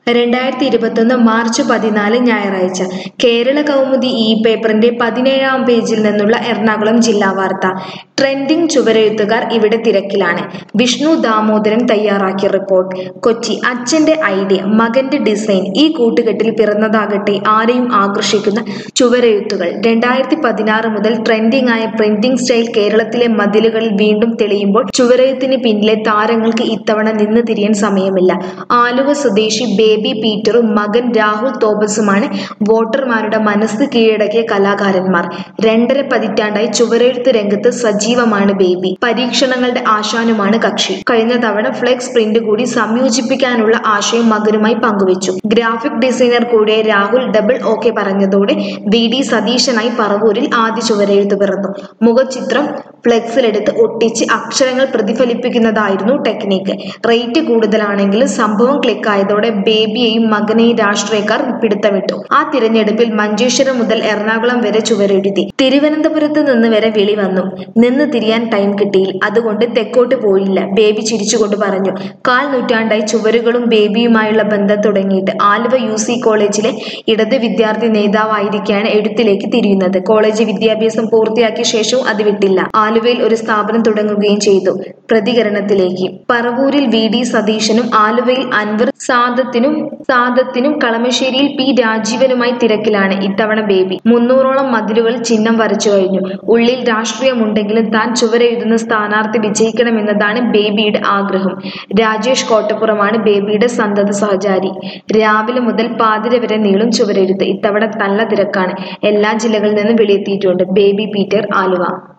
2021 March 14 ഞായറാഴ്ച കേരള കൗമുദി പേപ്പറിന്റെ 17-ാം പേജിൽ നിന്നുള്ള എറണാകുളം ജില്ലാ വാർത്ത. ട്രെൻഡിംഗ് ചുവരെഴുത്തുകാർ ഇവിടെ തിരക്കിലാണ്. വിഷ്ണു ദാമോദരൻ തയ്യാറാക്കിയ റിപ്പോർട്ട്. കൊച്ചി. അച്ഛന്റെ ഐഡിയ, മകന്റെ ഡിസൈൻ, ഈ കൂട്ടുകെട്ടിൽ പിറന്നതാകട്ടെ ആരെയും ആകർഷിക്കുന്ന ചുവരെഴുത്തുകൾ. 2016 മുതൽ ട്രെൻഡിംഗ് ആയ പ്രിന്റിംഗ് സ്റ്റൈൽ കേരളത്തിലെ മതിലുകളിൽ വീണ്ടും തെളിയുമ്പോൾ ചുവരെഴുത്തിന് പിന്നിലെ താരങ്ങൾക്ക് ഇത്തവണ നിന്ന് തിരിയാൻ സമയമില്ല. ആലുവ സ്വദേശി ബേബി പീറ്ററും മകൻ രാഹുൽ തോമസുമാണ് വോട്ടർമാരുടെ മനസ്സ് കീഴടക്കിയ കലാകാരന്മാർ. 2.5 പതിറ്റാണ്ടായി ചുവരെഴുത്ത് രംഗത്ത് സജീവമാണ് ബേബി. പരീക്ഷണങ്ങളുടെ ആശാനുമാണ് കക്ഷി. കഴിഞ്ഞ തവണ ഫ്ലെക്സ് പ്രിന്റ് കൂടി സംയോജിപ്പിക്കാനുള്ള ആശയം മകനുമായി പങ്കുവച്ചു. ഗ്രാഫിക് ഡിസൈനർ കൂടിയ രാഹുൽ ഡബിൾ ഓക്കെ പറഞ്ഞതോടെ VD സതീശനായി പറവൂരിൽ ആദ്യ ചുവരെഴുത്ത് പിറന്നു. മുഖചിത്രം ഫ്ലെക്സിലെടുത്ത് ഒട്ടിച്ച് അക്ഷരങ്ങൾ പ്രതിഫലിപ്പിക്കുന്നതായിരുന്നു ടെക്നിക്ക്. റേറ്റ് കൂടുതലാണെങ്കിലും സംഭവം ക്ലിക്കായതോടെ ബേബിയെയും മകനെയും രാഷ്ട്രീയക്കാർ പിടുത്തമിട്ടു. ആ തിരഞ്ഞെടുപ്പിൽ മഞ്ചേശ്വരം മുതൽ എറണാകുളം വരെ ചുവരെഴുതി. തിരുവനന്തപുരത്ത് നിന്ന് വരെ വിളി വന്നു. നിന്ന് തിരിയാൻ ടൈം കിട്ടിയില്ല, അതുകൊണ്ട് തെക്കോട്ട് പോയില്ല, ബേബി ചിരിച്ചുകൊണ്ട് പറഞ്ഞു. 1/4 നൂറ്റാണ്ടായി ചുവരുകളും ബേബിയുമായുള്ള ബന്ധം തുടങ്ങിയിട്ട്. ആലുവ UC കോളേജിലെ ഇടത് വിദ്യാർത്ഥി നേതാവായിരിക്കെയാണ് എഴുത്തിലേക്ക് തിരിയുന്നത്. കോളേജ് വിദ്യാഭ്യാസം പൂർത്തിയാക്കിയ ശേഷവും അത് വിട്ടില്ല. ആലുവയിൽ ഒരു സ്ഥാപനം തുടങ്ങുകയും ചെയ്തു. പ്രതികരണത്തിലേക്ക്. പറവൂരിൽ VD സതീശനും ആലുവയിൽ അൻവർ സാദത്തിനും കളമശ്ശേരിയിൽ P രാജീവനുമായി തിരക്കിലാണ് ഇത്തവണ ബേബി. 300ഓളം മതിലുകൾ ചിഹ്നം വരച്ചു കഴിഞ്ഞു. ഉള്ളിൽ രാഷ്ട്രീയമുണ്ടെങ്കിലും താൻ ചുവരെഴുതുന്ന സ്ഥാനാർത്ഥി വിജയിക്കണമെന്നതാണ് ബേബിയുടെ ആഗ്രഹം. രാജേഷ് കോട്ടപ്പുറമാണ് ബേബിയുടെ സന്തത സഹചാരി. രാവിലെ മുതൽ പാതിര വരെ നീളും ചുവരെഴുത്ത്. ഇത്തവണ നല്ല തിരക്കാണ്. എല്ലാ ജില്ലകളിൽ നിന്നും വിളിയെത്തിയിട്ടുണ്ട്. Baby Peter, Aluva.